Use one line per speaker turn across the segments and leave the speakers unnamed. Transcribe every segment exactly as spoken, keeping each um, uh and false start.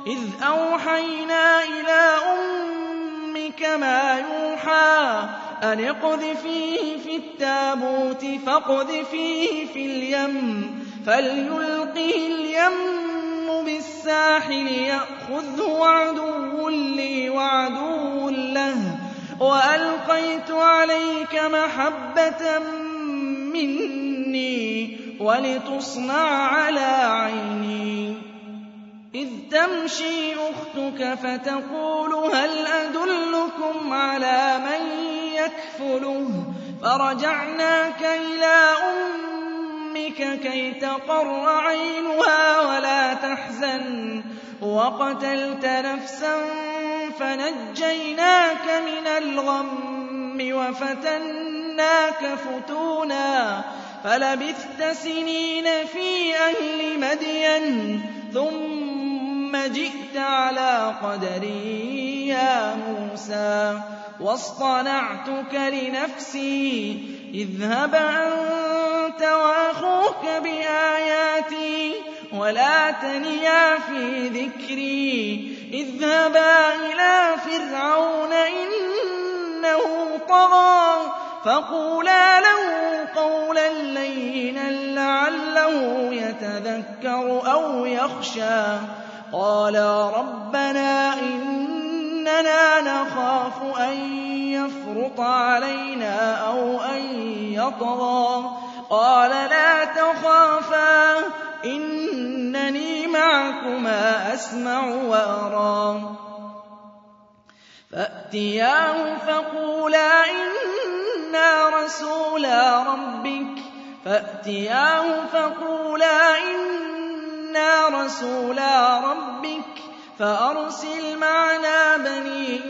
إِذْ أَوْحَيْنَا إِلَىٰ أُمِّكَ مَا يُوحَىٰ أَنِ اقْذِفِيهِ فِي التَّابُوتِ فَاقْذِفِيهِ فِي الْيَمِّ فَلْيُلْقِهِ الْيَمُّ بِالسَّاحِلِ يَأْخُذْهُ عَدُوٌّ لِّي وَعَدُوٌّ لَّهُ وَأَلْقَيْتُ عَلَيْكَ مَحَبَّةً مِّنِّي وَلِتُصْنَعَ عَلَىٰ عَيْنِي إِذْ تَمْشِي أُخْتُكَ فَتَقُولُ هَلْ أَدُلُّكُمْ عَلَىٰ مَن يَكْفُلُهُ فَرَجَعْنَاكَ إِلَىٰ أُمِّكَ كَيْ تَقَرَّ عَيْنُهَا وَلَا تَحْزَنَ وَقَتَلْتَ نَفْسًا فَنَجَّيْنَاكَ مِنَ الْغَمِّ وَفَتَنَّاكَ فُتُونًا فَلَبِثْتَ سِنِينَ فِي أَهْلِ مَدْيَنَ ثُمَّ جِئْتَ عَلَىٰ قَدَرٍ يَا مُوسَىٰ وَاصْطَنَعْتُكَ لِنَفْسِي اذْهَبْ أَنتَ وَأَخُوكَ بِآيَاتِي وَلَا تَنِيَا فِي ذِكْرِي اذْهَبَا إِلَىٰ فِرْعَوْنَ إِنَّهُ طَغَىٰ فَقُولَا لَهُ قَوْلًا لَّيِّنًا لَّعَلَّهُ يَتَذَكَّرُ أَوْ يَخْشَىٰ قَالَا رَبَّنَا إِنَّنَا نَخَافُ أَن يَفْرُطَ عَلَيْنَا أَوْ أَن يَطْغَىٰ قَالَ لَا تَخَافَا إِنَّنِي مَعَكُمَا أَسْمَعُ وَأَرَىٰ فَأْتِيَاهُ فَقُولَا إِنَّا رَسُولَا رَبِّكَ فَأْتِيَاهُ فَقُولَا إِنَّا رَسُولَا رَبِّكَ فَأَرْسِلْ مَعَنَا بَنِي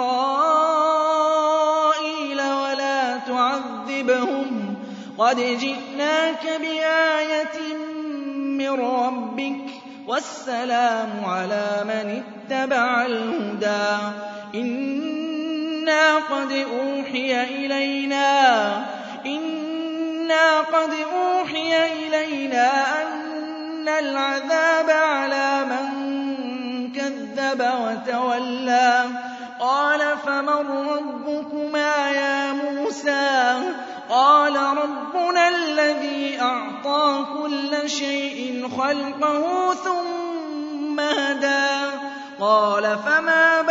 إِسْرَائِيلَ وَلَا تُعَذِّبْهُمْ قَدْ جِئْنَاكَ بِآيَةٍ مِّن رَّبِّكَ وَالسَّلَامُ عَلَىٰ مَنِ اتَّبَعَ الْهُدَىٰ إِنَّا قَدْ أُوحِيَ إِلَيْنَا إِنَّا قَدْ أُوحِيَ إِلَيْنَا أَنَّ الْعَذَابَ عَلَىٰ مَن كَذَّبَ وَتَوَلَّىٰ قَالَ فَمَن رَّبُّكُمَا يَا مُوسَىٰ قَالَ رَبُّنَا الَّذِي أَعْطَىٰ كُلَّ شَيْءٍ خَلْقَهُ ثُمَّ هَدَىٰ قَالَ فَمَا